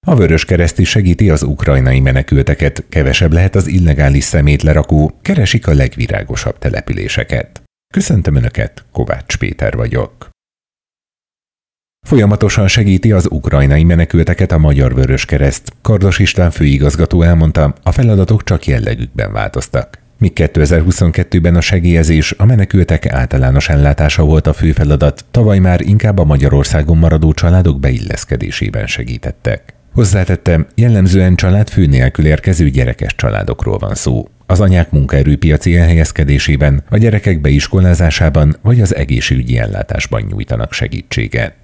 A Vöröskereszt is segíti az ukrajnai menekülteket, kevesebb lehet az illegális szemétlerakó, keresik a legvirágosabb településeket. Köszöntöm Önöket, Kovács Péter vagyok. Folyamatosan segíti az ukrajnai menekülteket a Magyar Vöröskereszt. Kardos István főigazgató elmondta, a feladatok csak jellegükben változtak. Míg 2022-ben a segélyezés, a menekültek általános ellátása volt a fő feladat, tavaly már inkább a Magyarországon maradó családok beilleszkedésében segítettek. Hozzátette, jellemzően családfő nélkül érkező gyerekes családokról van szó. Az anyák munkaerőpiaci elhelyezkedésében, a gyerekek beiskolázásában vagy az egészségügyi ellátásban nyújtanak segítséget.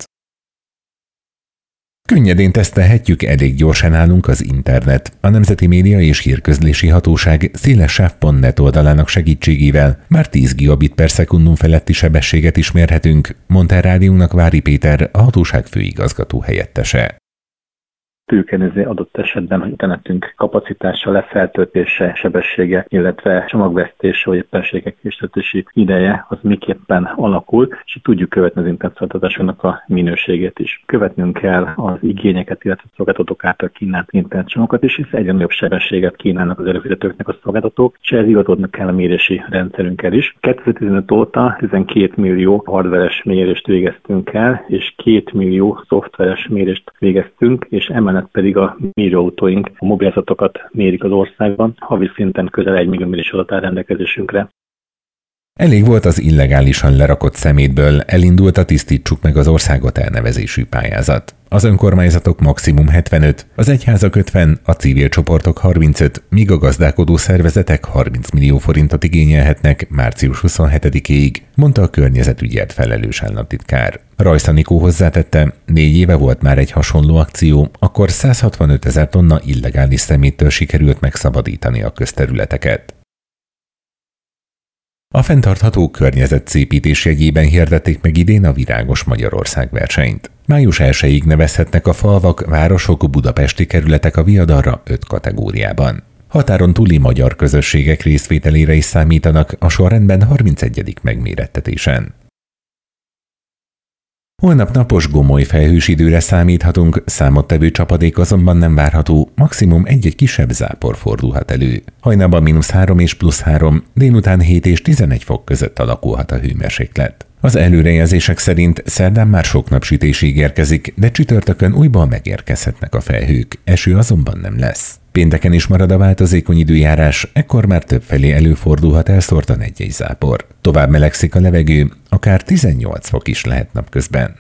Könnyedén tesztelhetjük, elég gyorsan állunk az internet. A Nemzeti Média és Hírközlési Hatóság szélessáv.net oldalának segítségével már 10 gigabit per szekundum feletti sebességet is mérhetünk, mondta rádiónak Vári Péter, a hatóság főigazgató helyettese. Tőkenőzni adott esetben, hogy internetünk kapacitása, lefeltöltése, sebessége, illetve csomagvesztése vagy éppenségek készítési ideje az miképpen alakul, és tudjuk követni az internetszolgáltatásoknak a minőségét is. Követnünk kell az igényeket, illetve szolgáltatók által kínált internetcsomagokat is, hisz egyre nagyobb sebességet kínálnak az előfizetőknek a szolgáltatók, és ez igazodnak kell a mérési rendszerünkkel is. 2015 óta 12 millió hardveres mérést végeztünk el, és 2 millió szoftveres mérést végeztünk, és emellett pedig a mérőautóink a mobilizatokat mérik az országban, havi szinten közel 1 millió mérés adat áll rendelkezésünkre. Elég volt az illegálisan lerakott szemétből, elindult a Tisztítsuk meg az országot elnevezésű pályázat. Az önkormányzatok maximum 75, az egyházak 50, a civil csoportok 35, míg a gazdálkodó szervezetek 30 millió forintot igényelhetnek március 27-éig, mondta a környezetügyért felelős államtitkár. Rajsz Anikó hozzátette, 4 éve volt már egy hasonló akció, akkor 165 000 tonna illegális szeméttől sikerült megszabadítani a közterületeket. A fenntartható környezetszépítés jegyében hirdették meg idén a Virágos Magyarország versenyt. Május 1-ig nevezhetnek a falvak, városok, budapesti kerületek a viadalra 5 kategóriában. Határon túli magyar közösségek részvételére is számítanak a sorrendben 31. megmérettetésen. Holnap napos, gomoly felhős időre számíthatunk, számottevő csapadék azonban nem várható, maximum egy-egy kisebb zápor fordulhat elő. Hajnalban -3 és +3, délután 7 és 11 fok között alakulhat a hőmérséklet. Az előrejelzések szerint szerdán már sok napsütés ígérkezik, de csütörtökön újból megérkezhetnek a felhők, eső azonban nem lesz. Pénteken is marad a változékony időjárás, ekkor már többfelé előfordulhat elszórtan egy-egy zápor. Tovább melegszik a levegő, akár 18 fok is lehet napközben.